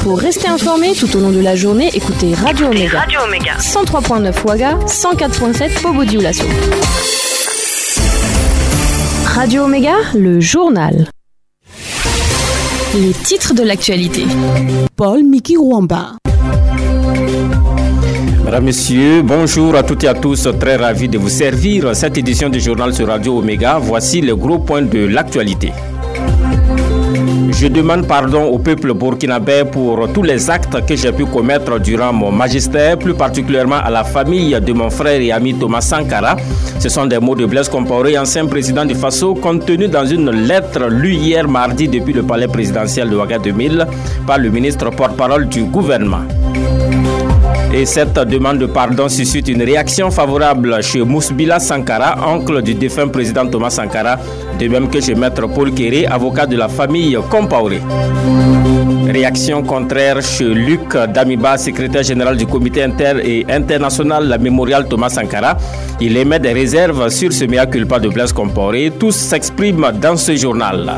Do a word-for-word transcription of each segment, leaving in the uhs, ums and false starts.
Pour rester informé tout au long de la journée, écoutez Radio Omega. Radio Omega. cent trois virgule neuf Ouaga, cent quatre virgule sept Bobo-Dioulasso. Radio Omega, le journal. Les titres de l'actualité. Paul Miki Rwamba. Mesdames, Messieurs, bonjour à toutes et à tous. Très ravi de vous servir cette édition du journal sur Radio Omega. Voici les gros points de l'actualité. Je demande pardon au peuple burkinabé pour tous les actes que j'ai pu commettre durant mon magistère, plus particulièrement à la famille de mon frère et ami Thomas Sankara. Ce sont des mots de Blaise Compaoré, ancien président du Faso, contenus dans une lettre lue hier mardi depuis le palais présidentiel de Ouagadougou par le ministre porte-parole du gouvernement. Et cette demande de pardon suscite une réaction favorable chez Mousbila Sankara, oncle du défunt président Thomas Sankara, de même que chez Maître Paul Kéré, avocat de la famille Compaoré. Réaction contraire chez Luc Damiba, secrétaire général du comité inter et international mémorial Thomas Sankara. Il émet des réserves sur ce mea culpa de Blaise Compaoré. Tous s'expriment dans ce journal.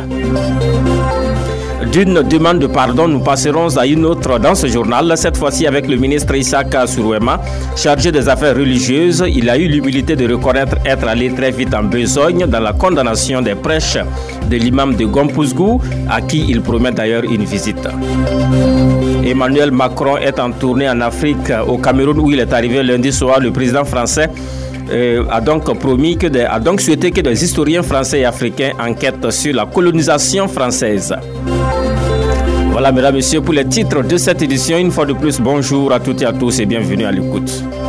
D'une demande de pardon, nous passerons à une autre dans ce journal, cette fois-ci avec le ministre Issaka Sourouema, chargé des affaires religieuses. Il a eu l'humilité de reconnaître être allé très vite en besogne dans la condamnation des prêches de l'imam de Gompouzgou, à qui il promet d'ailleurs une visite. Emmanuel Macron est en tournée en Afrique, au Cameroun, où il est arrivé lundi soir. Le président français Euh, a donc promis que des, a donc souhaité que des historiens français et africains enquêtent sur la colonisation française. Voilà, mesdames, messieurs, pour les titres de cette édition. Une fois de plus, bonjour à toutes et à tous et bienvenue à l'écoute.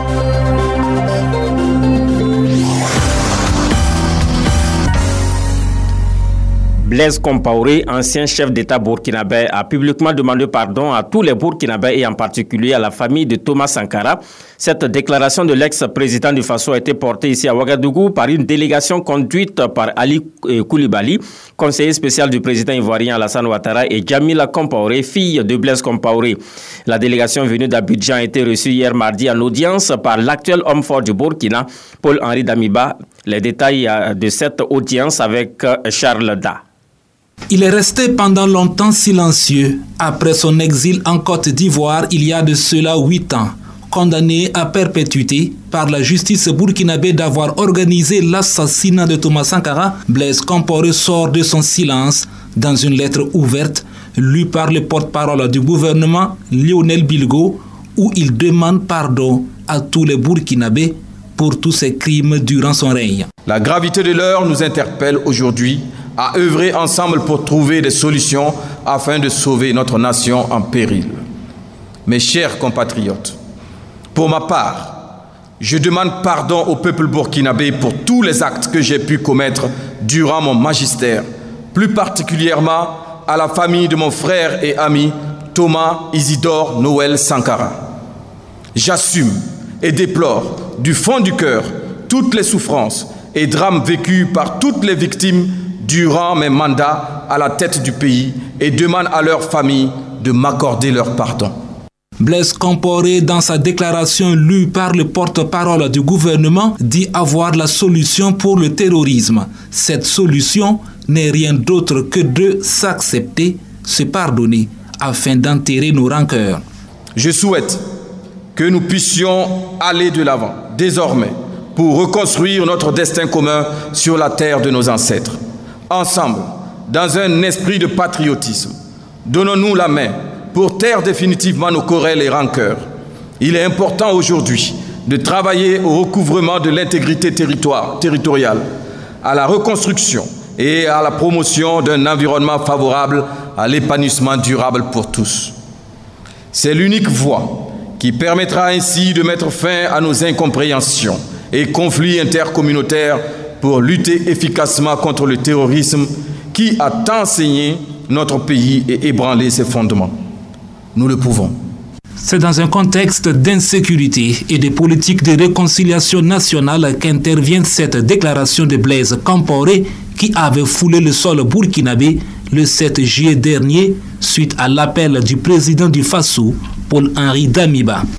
Blaise Compaoré, ancien chef d'État burkinabé, a publiquement demandé pardon à tous les Burkinabés et en particulier à la famille de Thomas Sankara. Cette déclaration de l'ex-président du Faso a été portée ici à Ouagadougou par une délégation conduite par Ali Koulibaly, conseiller spécial du président ivoirien Alassane Ouattara, et Djamila Compaoré, fille de Blaise Compaoré. La délégation venue d'Abidjan a été reçue hier mardi en audience par l'actuel homme fort du Burkina, Paul-Henri Damiba. Les détails de cette audience avec Charles Da. Il est resté pendant longtemps silencieux après son exil en Côte d'Ivoire il y a de cela huit ans. Condamné à perpétuité par la justice burkinabé d'avoir organisé l'assassinat de Thomas Sankara, Blaise Compaoré sort de son silence dans une lettre ouverte lue par le porte-parole du gouvernement, Lionel Bilgo, où il demande pardon à tous les Burkinabés pour tous ses crimes durant son règne. La gravité de l'heure nous interpelle aujourd'hui à œuvrer ensemble pour trouver des solutions afin de sauver notre nation en péril. Mes chers compatriotes, pour ma part, je demande pardon au peuple burkinabé pour tous les actes que j'ai pu commettre durant mon magistère, plus particulièrement à la famille de mon frère et ami Thomas Isidore Noël Sankara. J'assume et déplore du fond du cœur toutes les souffrances et drames vécus par toutes les victimes durant mes mandats à la tête du pays et demande à leurs familles de m'accorder leur pardon. Blaise Compaoré, dans sa déclaration lue par le porte-parole du gouvernement, dit avoir la solution pour le terrorisme. Cette solution n'est rien d'autre que de s'accepter, se pardonner, afin d'enterrer nos rancœurs. Je souhaite que nous puissions aller de l'avant, désormais, pour reconstruire notre destin commun sur la terre de nos ancêtres. Ensemble, dans un esprit de patriotisme, donnons-nous la main pour taire définitivement nos querelles et rancœurs. Il est important aujourd'hui de travailler au recouvrement de l'intégrité territoire, territoriale, à la reconstruction et à la promotion d'un environnement favorable à l'épanouissement durable pour tous. C'est l'unique voie qui permettra ainsi de mettre fin à nos incompréhensions et conflits intercommunautaires pour lutter efficacement contre le terrorisme qui a tant saigné notre pays et ébranlé ses fondements. Nous le pouvons. C'est dans un contexte d'insécurité et de politique de réconciliation nationale qu'intervient cette déclaration de Blaise Compaoré qui avait foulé le sol burkinabé le sept juillet dernier suite à l'appel du président du Faso, Paul-Henri Damiba.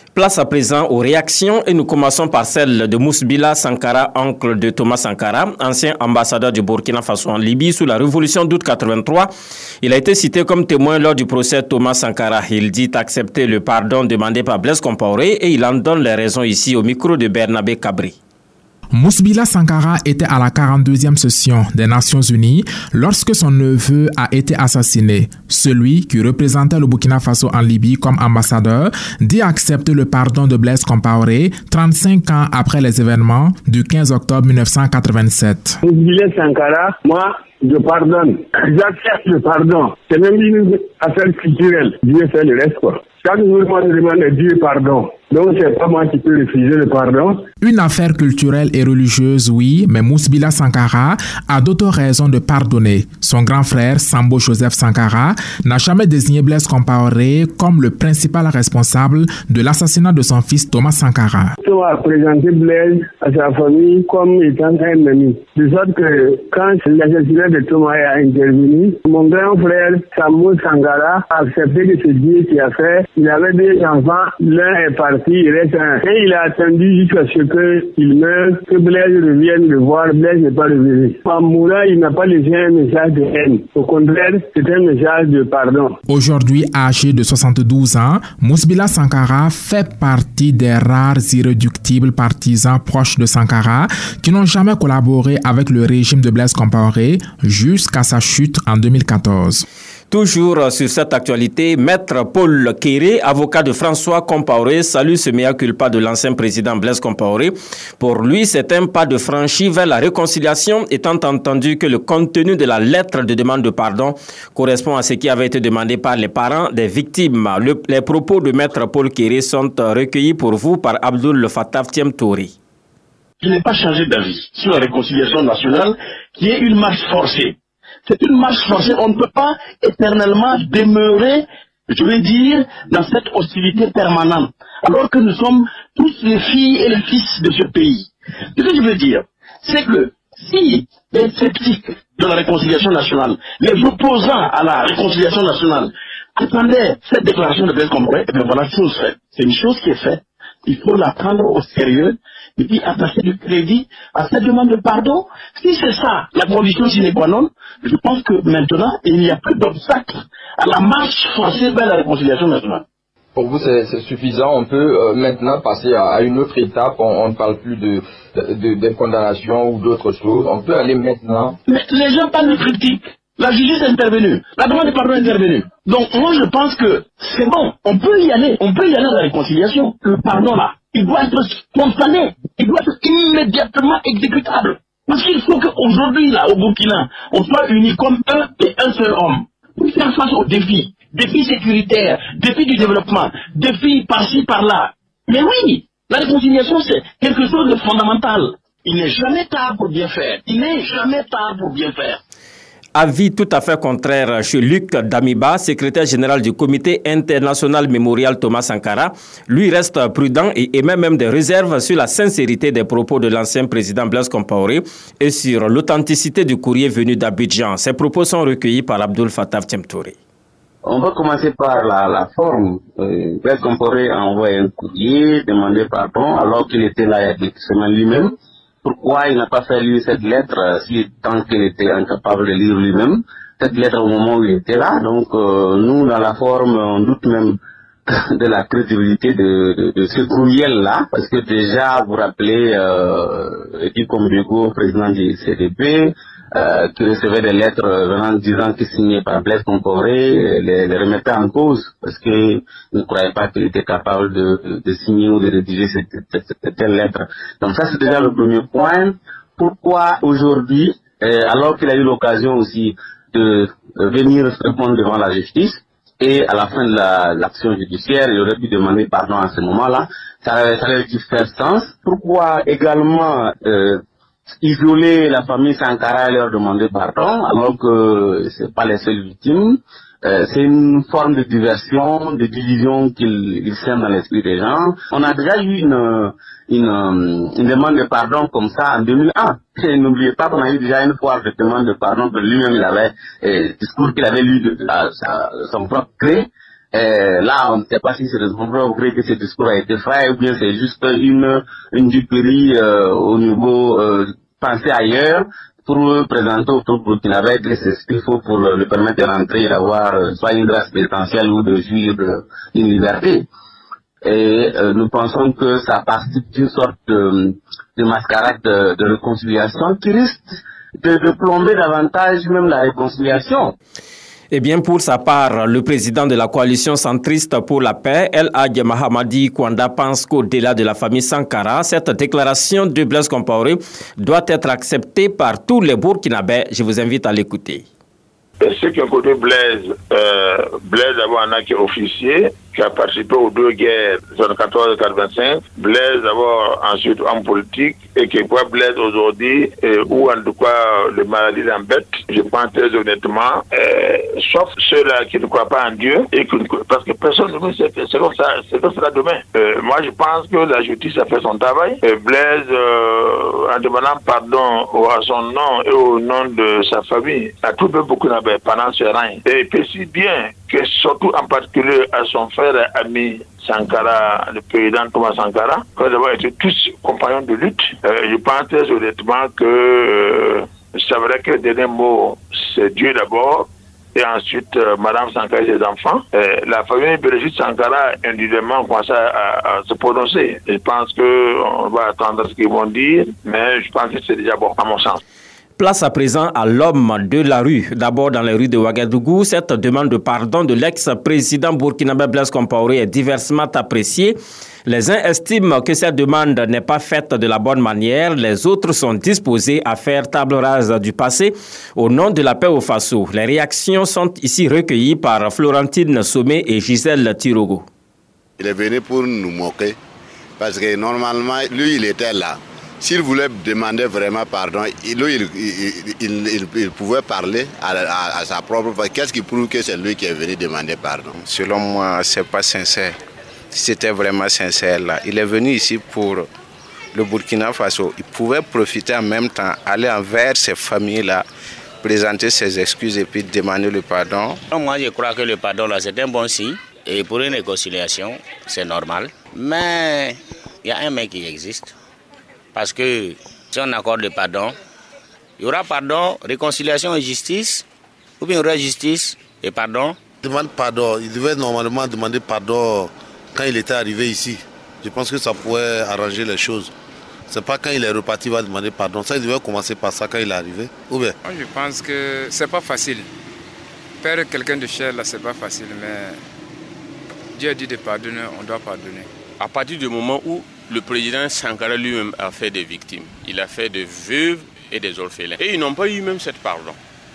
Place à présent aux réactions et nous commençons par celle de Mousbila Sankara, oncle de Thomas Sankara, ancien ambassadeur du Burkina Faso en Libye sous la révolution d'août quatre-vingt-trois. Il a été cité comme témoin lors du procès Thomas Sankara. Il dit accepter le pardon demandé par Blaise Compaoré et il en donne les raisons ici au micro de Bernabé Cabri. Mousbila Sankara était à la quarante-deuxième session des Nations Unies lorsque son neveu a été assassiné. Celui qui représentait le Burkina Faso en Libye comme ambassadeur dit accepter le pardon de Blaise Compaoré trente-cinq ans après les événements du quinze octobre mille neuf cent quatre-vingt-sept. Mousbila Sankara, moi, je pardonne. J'accepte le pardon. C'est même une affaire culturelle. Dieu fait le reste, quoi. Chaque jour, moi, je demande à Dieu pardon. Donc, c'est pas moi qui peux refuser le pardon. Une affaire culturelle et religieuse, oui, mais Mousbila Sankara a d'autres raisons de pardonner. Son grand frère, Sambo Joseph Sankara, n'a jamais désigné Blaise Compaoré comme le principal responsable de l'assassinat de son fils Thomas Sankara. On a présenté Blaise à sa famille comme étant un ennemi. De sorte que quand l'assassinat de Thomas a intervenu, mon grand frère, Sambo Sankara, a accepté que c'est Dieu qui a fait. Il avait deux enfants, l'un est parti, il reste un. Et il a attendu jusqu'à ce qu'il meure, que Blaise revienne le voir. Blaise n'est pas revenu. En mourant, il n'a pas laissé un message de haine. Au contraire, c'est un message de pardon. Aujourd'hui, âgé de soixante-douze ans, Mousbila Sankara fait partie des rares irréductibles partisans proches de Sankara qui n'ont jamais collaboré avec le régime de Blaise Compaoré jusqu'à sa chute en deux mille quatorze. Toujours sur cette actualité, Maître Paul Kéré, avocat de François Compaoré, salue ce mea culpa de l'ancien président Blaise Compaoré. Pour lui, c'est un pas de franchi vers la réconciliation, étant entendu que le contenu de la lettre de demande de pardon correspond à ce qui avait été demandé par les parents des victimes. Le, les propos de Maître Paul Kéré sont recueillis pour vous par Abdoul Fattah Thiem Touré. Je n'ai pas changé d'avis sur la réconciliation nationale, qui est une marche forcée. C'est une marche forcée. On ne peut pas éternellement demeurer, je veux dire, dans cette hostilité permanente, alors que nous sommes tous les filles et les fils de ce pays. Ce que je veux dire, c'est que si les sceptiques de la réconciliation nationale, les opposants à la réconciliation nationale, attendaient cette déclaration de Blaise Compaoré, et bien voilà, chose faite. C'est une chose qui est faite. Il faut la prendre au sérieux et puis attacher du crédit à cette demande de pardon. Si c'est ça, la condition sine qua non, je pense que maintenant, il n'y a plus d'obstacle à la marche forcée vers la réconciliation nationale. Pour vous, c'est suffisant. On peut euh, maintenant passer à, à une autre étape. On, on ne parle plus de, de, de condamnation ou d'autres choses. On peut aller maintenant. Mais les gens parlent de critique. La justice est intervenue. La demande de pardon est intervenue. Donc moi, je pense que c'est bon. On peut y aller. On peut y aller à la réconciliation. Le pardon, là, il doit être spontané. Il doit être immédiatement exécutable. Parce qu'il faut qu'aujourd'hui, là, au Burkina, on soit unis comme un et un seul homme. Pour faire face aux défis. Défis sécuritaires, défis du développement, défis par-ci, par-là. Mais oui, la réconciliation, c'est quelque chose de fondamental. Il n'est jamais tard pour bien faire. Il n'est jamais tard pour bien faire. Avis tout à fait contraire chez Luc Damiba, secrétaire général du comité international mémorial Thomas Sankara. Lui reste prudent et émet même des réserves sur la sincérité des propos de l'ancien président Blaise Compaoré et sur l'authenticité du courrier venu d'Abidjan. Ces propos sont recueillis par Abdoul Fattah Thiem Touré. On va commencer par la, la forme. Euh, Blaise Compaoré a envoyé un courrier, demandé pardon, alors qu'il était là il y a quelques semaines lui-même. Pourquoi il n'a pas fait lire cette lettre si tant qu'il était incapable de lire lui-même cette lettre au moment où il était là. Donc euh, nous, dans la forme, on doute même de la crédibilité de, de, de ce courriel-là, parce que déjà, vous rappelez, euh, Edi Komdego, président du C D P, euh, qui recevait des lettres venant disant qu'il signait par Blaise Compaoré, les, les remettait en cause, parce qu'il ne croyait pas qu'il était capable de, de, de signer ou de rédiger cette, cette, cette telle lettre. Donc ça, c'est déjà le premier point. Pourquoi aujourd'hui, euh, alors qu'il a eu l'occasion aussi de, de venir répondre devant la justice, et à la fin de l'action la, judiciaire, il aurait pu demander pardon à ce moment-là, ça aurait dû faire sens. Pourquoi également euh, isoler la famille Sankara et leur demander pardon, alors que c'est pas les seules victimes? Euh, c'est une forme de diversion, de division qu'il il sème dans l'esprit des gens. On a déjà eu une, une, une demande de pardon comme ça en deux mille un. Et n'oubliez pas qu'on a eu déjà une fois de demande de pardon que lui-même il avait, euh, discours qu'il avait lu de, de, de, de son propre gré. Euh, là, on ne sait pas si c'est responsable que ce discours a été fait ou bien c'est juste une, une duperie euh, au niveau euh, pensé ailleurs pour présenter au peuple burkinabé que c'est ce qu'il faut pour le, le permettre de rentrer et d'avoir euh, soit une grâce pénitentiaire ou de jouir de, d'une liberté. Et euh, nous pensons que ça participe d'une sorte de, de mascarade de, de réconciliation qui risque de, de plomber davantage même la réconciliation. Eh bien, pour sa part, le président de la coalition centriste pour la paix, El Hadj Mahamadi Kwanda, pense qu'au-delà de la famille Sankara, cette déclaration de Blaise Compaoré doit être acceptée par tous les Burkinabés. Je vous invite à l'écouter. Ceux qui ont connu Blaise, euh, Blaise d'abord en a qui est officier, qui a participé aux deux guerres, soixante-quatorze et quatre-vingt-cinq. Blaise d'abord ensuite en politique, et qui voit Blaise aujourd'hui, euh, où en tout cas le maladie l'embête, je pense très honnêtement, euh, sauf ceux-là qui ne croient pas en Dieu, et qui, parce que personne ne sait c'est comme ça, c'est comme ça demain. Euh, moi je pense que la justice a fait son travail. Et Blaise, euh, en demandant pardon à son nom et au nom de sa famille, a tout fait beaucoup d'abord pendant ce règne. Et il précise bien que surtout en particulier à son frère ami Sankara, le président Thomas Sankara, qui d'avoir été tous compagnons de lutte, euh, je pense très honnêtement que euh, c'est vrai que le dernier mot, c'est Dieu d'abord, et ensuite euh, Madame Sankara et ses enfants. Euh, la famille Brigitte Sankara a individuellement commencé à, à, à se prononcer. Je pense qu'on va attendre ce qu'ils vont dire, mais je pense que c'est déjà bon, à mon sens. Place à présent à l'homme de la rue. D'abord dans les rues de Ouagadougou, cette demande de pardon de l'ex-président burkinabé Blaise Compaoré est diversement appréciée. Les uns estiment que cette demande n'est pas faite de la bonne manière. Les autres sont disposés à faire table rase du passé au nom de la paix au Faso. Les réactions sont ici recueillies par Florentine Sommet et Gisèle Tirogo. Il est venu pour nous moquer parce que normalement, lui, il était là. S'il voulait demander vraiment pardon, il, il, il, il, il pouvait parler à, à, à sa propre voix. Qu'est-ce qui prouve que c'est lui qui est venu demander pardon? Selon moi, ce n'est pas sincère. Si c'était vraiment sincère là, il est venu ici pour le Burkina Faso. Il pouvait profiter en même temps, aller envers ces familles-là, présenter ses excuses et puis demander le pardon. Moi, je crois que le pardon là, c'est un bon signe. Et pour une réconciliation, c'est normal. Mais il y a un mec qui existe. Parce que si on accorde le pardon, il y aura pardon, réconciliation et justice, ou bien il y aura justice et pardon. Il demande pardon. Il devait normalement demander pardon quand il était arrivé ici. Je pense que ça pourrait arranger les choses. C'est pas quand il est reparti qu'il va demander pardon. Ça, il devait commencer par ça quand il est arrivé. Ou bien? Moi, je pense que c'est pas facile. Perdre quelqu'un de cher, là, c'est pas facile, mais Dieu a dit de pardonner, on doit pardonner. À partir du moment où le président Sankara lui-même a fait des victimes, il a fait des veuves et des orphelins. Et ils n'ont pas eu même cette pardon.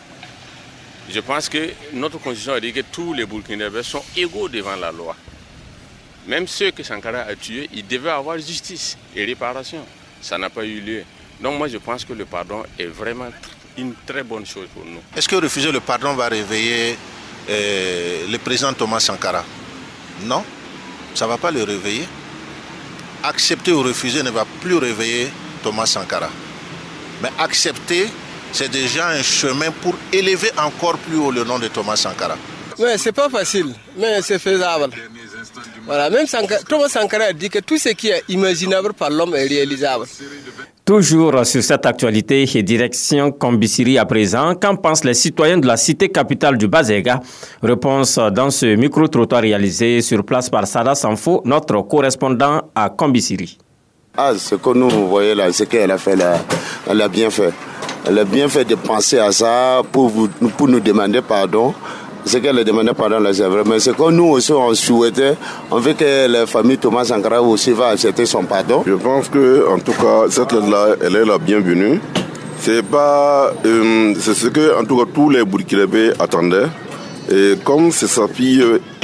Je pense que notre constitution a dit que tous les Burkinabés sont égaux devant la loi. Même ceux que Sankara a tués, ils devaient avoir justice et réparation. Ça n'a pas eu lieu. Donc moi je pense que le pardon est vraiment une très bonne chose pour nous. Est-ce que refuser le pardon va réveiller euh, le président Thomas Sankara? Non, ça ne va pas le réveiller. Accepter ou refuser ne va plus réveiller Thomas Sankara. Mais accepter, c'est déjà un chemin pour élever encore plus haut le nom de Thomas Sankara. Mais c'est pas facile, mais c'est faisable. Voilà, même Sankara, Thomas Sankara dit que tout ce qui est imaginable par l'homme est réalisable. Toujours sur cette actualité et direction Kombisiri à présent, qu'en pensent les citoyens de la cité capitale du Bazega? Réponse dans ce micro-trottoir réalisé sur place par Sada Sanfo, notre correspondant à Kombisiri. Ah, ce que nous voyons là, c'est qu'elle a fait là, elle a bien fait. Elle a bien fait de penser à ça pour, vous, pour nous demander pardon. Ce qu'elle a demandé pardon là, c'est vrai. Mais ce que nous aussi on souhaitait, on veut que la famille Thomas Sankara aussi va accepter son pardon. Je pense que, en tout cas, cette lettre-là, elle est la bienvenue. C'est pas, euh, c'est ce que, en tout cas, tous les Burkinabés attendaient. Et comme c'est sa fille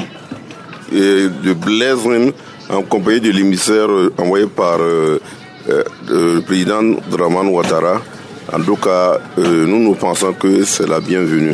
euh, de Blaise, en compagnie de l'émissaire euh, envoyé par euh, euh, le président Dramane Ouattara, en tout cas, euh, nous nous pensons que c'est la bienvenue.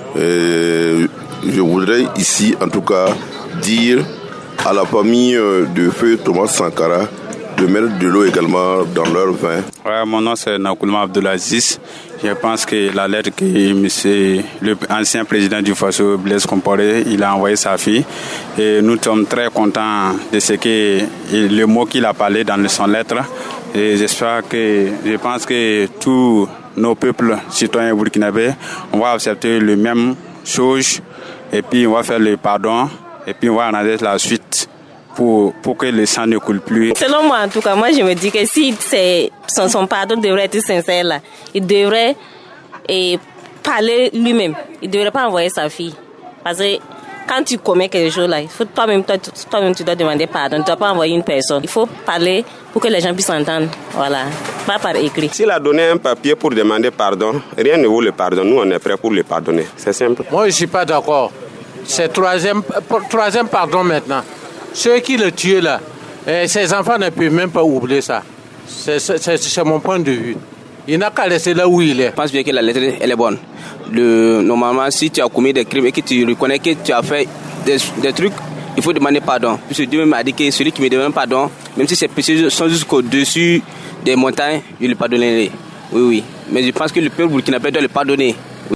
Et je voudrais ici, en tout cas, dire à la famille de feu Thomas Sankara de mettre de l'eau également dans leur vin. Ouais, mon nom c'est Nakoulma Abdoulaziz. Je pense que la lettre que monsieur, le ancien président du Faso, Blaise Compaoré, il a envoyé sa fille. Et nous sommes très contents de ce que le mot qu'il a parlé dans son lettre. Et j'espère que, je pense que tous nos peuples citoyens burkinabés, on va accepter le même chose. Et puis on va faire le pardon. Et puis on va arranger la suite. Pour, pour que le sang ne coule plus. Selon moi, en tout cas, moi je me dis que si c'est, son, son pardon devrait être sincère, là, il devrait et, parler lui-même. Il ne devrait pas envoyer sa fille. Parce que quand tu commets quelque chose, là, il faut, toi-même, toi, toi-même, tu dois demander pardon. Tu ne dois pas envoyer une personne. Il faut parler pour que les gens puissent s'entendre. Voilà. Pas par écrit. S'il a donné un papier pour demander pardon, rien ne vaut le pardon. Nous, on est prêts pour le pardonner. C'est simple. Moi, je ne suis pas d'accord. C'est troisième, troisième pardon maintenant. Ceux qui le tuent là, eh, ces enfants ne peuvent même pas oublier ça. C'est, c'est, c'est mon point de vue. Il n'a qu'à rester là où il est. Je pense bien que la lettre elle est bonne. Le, normalement, si tu as commis des crimes et que tu reconnais que tu as fait des, des trucs, il faut demander pardon. Puisque Dieu même a dit que celui qui me demande pardon, même si ses péchés sont jusqu'au-dessus des montagnes, il le pardonnerait. Oui, oui. Mais je pense que le peuple burkinabé doit le pardonner.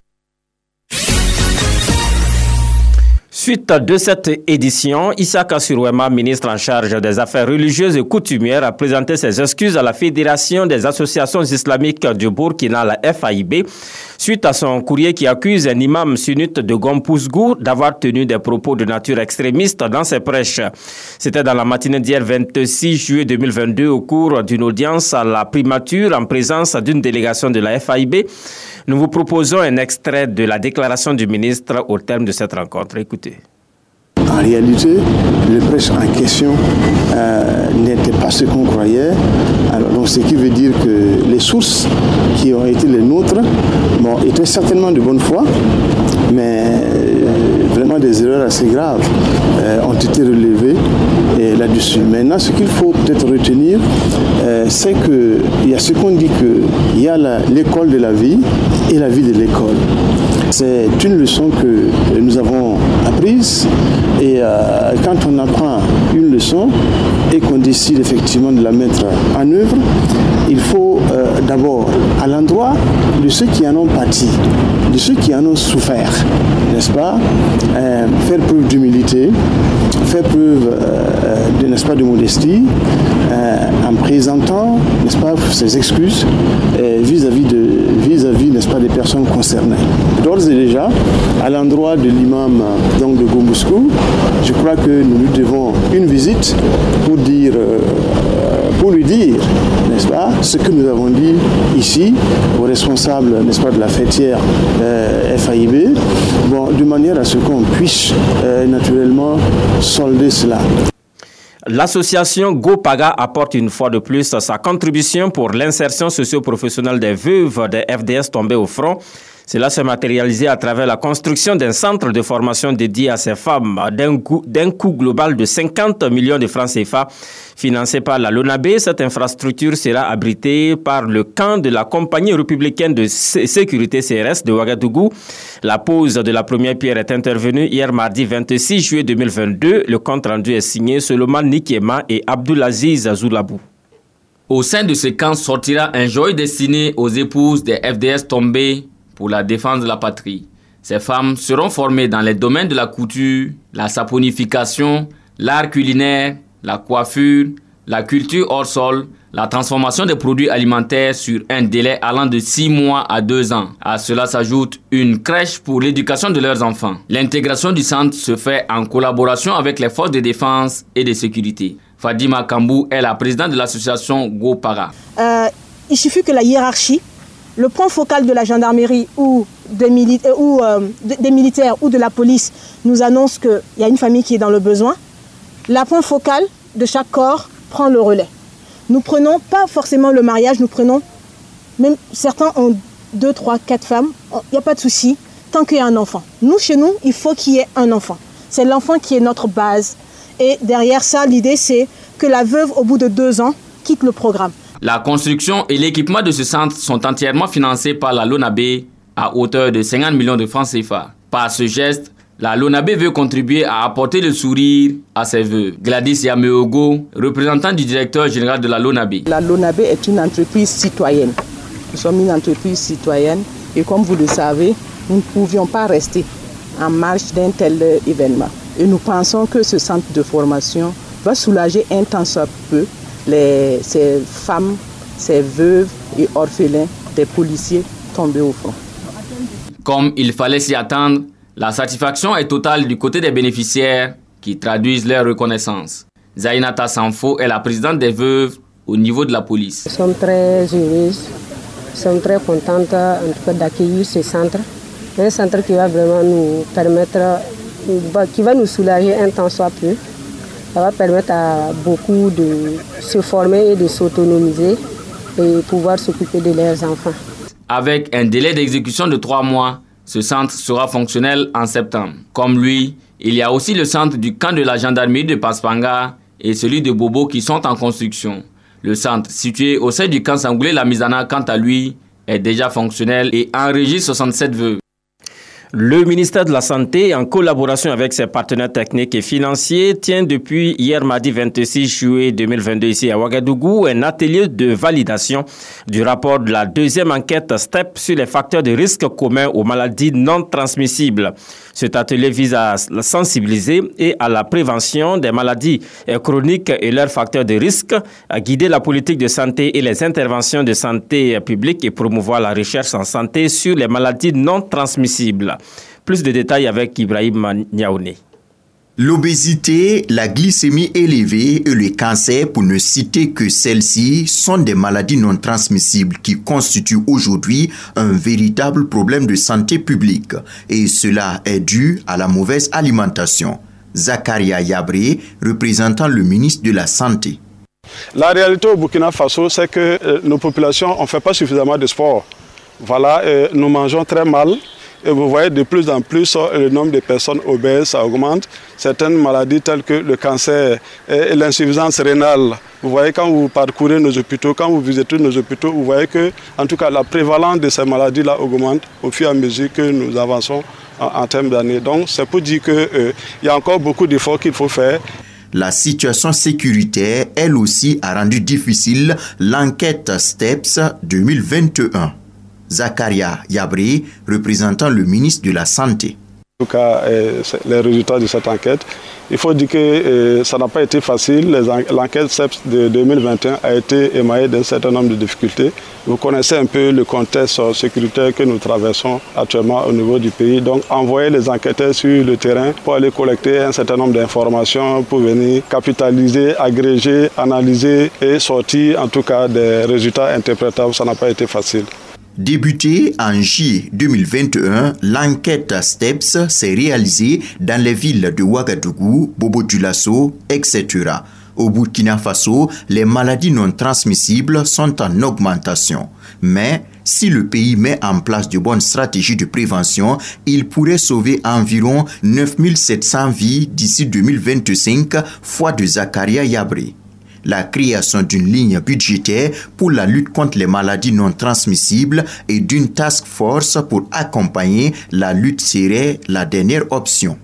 Suite de cette édition, Issaka Surouema, ministre en charge des affaires religieuses et coutumières, a présenté ses excuses à la Fédération des associations islamiques du Burkina, la F A I B, suite à son courrier qui accuse un imam sunnite de Gompousgou d'avoir tenu des propos de nature extrémiste dans ses prêches. C'était dans la matinée d'hier vingt-six juillet deux mille vingt-deux au cours d'une audience à la primature en présence d'une délégation de la F A I B. Nous vous proposons un extrait de la déclaration du ministre au terme de cette rencontre. Écoutez. En réalité, le prêche en question euh, n'était pas ce qu'on croyait. Alors, donc, ce qui veut dire que les sources qui ont été les nôtres bon, étaient certainement de bonne foi, mais euh, vraiment des erreurs assez graves euh, ont été relevées euh, là-dessus. Maintenant, ce qu'il faut peut-être retenir, euh, c'est qu'il y a ce qu'on dit qu'il y a la, l'école de la vie et la vie de l'école. C'est une leçon que nous avons apprise et euh, quand on apprend une leçon et qu'on décide effectivement de la mettre en œuvre, il faut euh, d'abord, à l'endroit de ceux qui en ont pâti, de ceux qui en ont souffert, n'est-ce pas, euh, faire preuve d'humilité, faire preuve euh, de, n'est-ce pas, de modestie, euh, en présentant, n'est-ce pas, ses excuses euh, vis-à-vis de, vis-à-vis, n'est-ce pas, des personnes concernées. D'ores et déjà, à l'endroit de l'imam donc de Gompousgou, je crois que nous lui devons une visite pour dire, euh, pour lui dire, n'est-ce pas, ce que nous avons dit ici aux responsables, n'est-ce pas, de la fêtière euh, F A I B, bon, de manière à ce qu'on puisse euh, naturellement solder cela. L'association GoPaga apporte une fois de plus sa contribution pour l'insertion socio-professionnelle des veuves des F D S tombées au front. Cela s'est matérialisé à travers la construction d'un centre de formation dédié à ces femmes d'un coût, d'un coût global de cinquante millions de francs C F A financé par la LONABE. Cette infrastructure sera abritée par le camp de la compagnie républicaine de sécurité C R S de Ouagadougou. La pose de la première pierre est intervenue hier mardi vingt-six juillet deux mille vingt-deux. Le compte rendu est signé Solomon Nikiema et Abdoulaziz Zoulabou. Au sein de ce camp sortira un joyau destiné aux épouses des F D S tombées pour la défense de la patrie. Ces femmes seront formées dans les domaines de la couture, la saponification, l'art culinaire, la coiffure, la culture hors sol, la transformation des produits alimentaires sur un délai allant de six mois à deux ans. À cela s'ajoute une crèche pour l'éducation de leurs enfants. L'intégration du centre se fait en collaboration avec les forces de défense et de sécurité. Fadima Kambou est la présidente de l'association GoPaga. Euh, il suffit que la hiérarchie, le point focal de la gendarmerie ou des, mili- euh, ou, euh, des militaires ou de la police nous annonce qu'il y a une famille qui est dans le besoin, la point focal de chaque corps prend le relais. Nous prenons pas forcément le mariage, nous prenons, même certains ont deux, trois, quatre femmes, il n'y a pas de souci, tant qu'il y a un enfant. Nous, chez nous, il faut qu'il y ait un enfant. C'est l'enfant qui est notre base. Et derrière ça, l'idée, c'est que la veuve, au bout de deux ans, quitte le programme. La construction et l'équipement de ce centre sont entièrement financés par la LONABE à hauteur de cinquante millions de francs C F A. Par ce geste, La LONABE veut contribuer à apporter le sourire à ses vœux. Gladys Yameogo, représentant du directeur général de la LONABE. La LONABE est une entreprise citoyenne. Nous sommes une entreprise citoyenne et comme vous le savez, nous ne pouvions pas rester en marge d'un tel événement. Et nous pensons que ce centre de formation va soulager un tant soit peu les, ces femmes, ces veuves et orphelins des policiers tombés au front. Comme il fallait s'y attendre, la satisfaction est totale du côté des bénéficiaires qui traduisent leur reconnaissance. Zainata Sanfo est la présidente des veuves au niveau de la police. Nous sommes très heureuses, nous sommes très contentes en tout cas d'accueillir ce centre. Un centre qui va vraiment nous permettre, qui va nous soulager un temps soit peu. Ça va permettre à beaucoup de se former et de s'autonomiser et pouvoir s'occuper de leurs enfants. Avec un délai d'exécution de trois mois, ce centre sera fonctionnel en septembre. Comme lui, il y a aussi le centre du camp de la gendarmerie de Paspanga et celui de Bobo qui sont en construction. Le centre, situé au sein du camp Sangoulé-la-Misana, quant à lui, est déjà fonctionnel et enregistre soixante-sept vœux. Le ministère de la Santé, en collaboration avec ses partenaires techniques et financiers, tient depuis hier mardi vingt-six juillet deux mille vingt-deux ici à Ouagadougou un atelier de validation du rapport de la deuxième enquête STEP sur les facteurs de risque communs aux maladies non transmissibles. Cet atelier vise à sensibiliser et à la prévention des maladies chroniques et leurs facteurs de risque, à guider la politique de santé et les interventions de santé publique et promouvoir la recherche en santé sur les maladies non transmissibles. Plus de détails avec Ibrahim Niaoune. L'obésité, la glycémie élevée et le cancer, pour ne citer que celles-ci, sont des maladies non transmissibles qui constituent aujourd'hui un véritable problème de santé publique. Et cela est dû à la mauvaise alimentation. Zakaria Yabré, représentant le ministre de la Santé. La réalité au Burkina Faso, c'est que euh, nos populations ne font pas suffisamment de sport. Voilà, euh, nous mangeons très mal. Et vous voyez de plus en plus le nombre de personnes obèses ça augmente. Certaines maladies telles que le cancer et l'insuffisance rénale. Vous voyez quand vous parcourez nos hôpitaux, quand vous visitez nos hôpitaux, vous voyez que en tout cas la prévalence de ces maladies-là augmente au fur et à mesure que nous avançons en, en termes d'années. Donc c'est pour dire qu'il euh, y a encore beaucoup d'efforts qu'il faut faire. La situation sécuritaire, elle aussi, a rendu difficile l'enquête STEPS deux mille vingt et un. Zakaria Yabré, représentant le ministre de la Santé. En tout cas, euh, les résultats de cette enquête, il faut dire que euh, ça n'a pas été facile. L'enquête STEPS de deux mille vingt et un a été émaillée d'un certain nombre de difficultés. Vous connaissez un peu le contexte sécuritaire que nous traversons actuellement au niveau du pays. Donc, envoyer les enquêteurs sur le terrain pour aller collecter un certain nombre d'informations, pour venir capitaliser, agréger, analyser et sortir en tout cas des résultats interprétables, ça n'a pas été facile. Débutée en juillet deux mille vingt et un, l'enquête STEPS s'est réalisée dans les villes de Ouagadougou, Bobo-Dioulasso, et cetera. Au Burkina Faso, les maladies non transmissibles sont en augmentation. Mais si le pays met en place de bonnes stratégies de prévention, il pourrait sauver environ neuf mille sept cents vies d'ici deux mille vingt-cinq, foi de Zakaria Yabré. La création d'une ligne budgétaire pour la lutte contre les maladies non transmissibles et d'une task force pour accompagner la lutte serait la dernière option.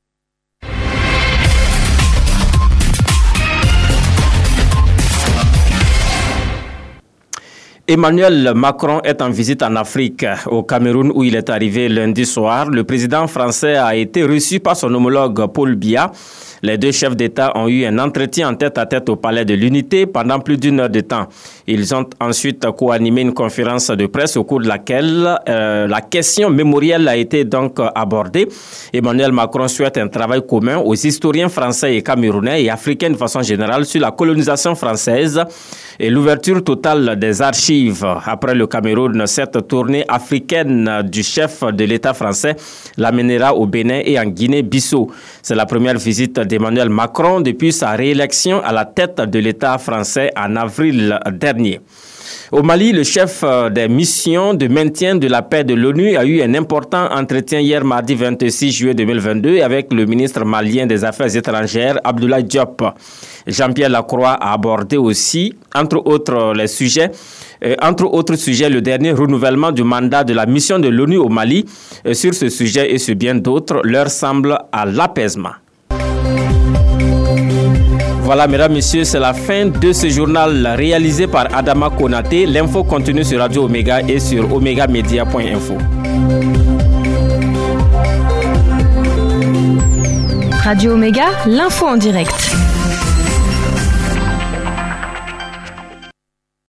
Emmanuel Macron est en visite en Afrique, au Cameroun où il est arrivé lundi soir. Le président français a été reçu par son homologue Paul Biya. Les deux chefs d'État ont eu un entretien en tête-à-tête au Palais de l'Unité pendant plus d'une heure de temps. Ils ont ensuite co-animé une conférence de presse au cours de laquelle euh, la question mémorielle a été donc abordée. Emmanuel Macron souhaite un travail commun aux historiens français et camerounais et africains de façon générale sur la colonisation française et l'ouverture totale des archives. Après le Cameroun, cette tournée africaine du chef de l'État français l'amènera au Bénin et en Guinée-Bissau. C'est la première visite d'Emmanuel Macron depuis sa réélection à la tête de l'État français en avril dernier. Au Mali, le chef des missions de maintien de la paix de l'ONU a eu un important entretien hier mardi vingt-six juillet deux mille vingt-deux avec le ministre malien des Affaires étrangères, Abdoulaye Diop. Jean-Pierre Lacroix a abordé aussi, entre autres les sujets, euh, entre autres sujets, le dernier renouvellement du mandat de la mission de l'ONU au Mali. Euh, sur ce sujet et sur bien d'autres, l'heure semble à l'apaisement. Voilà, mesdames, messieurs, c'est la fin de ce journal réalisé par Adama Konaté. L'info continue sur Radio Omega et sur omega media point info. Radio Omega, l'info en direct.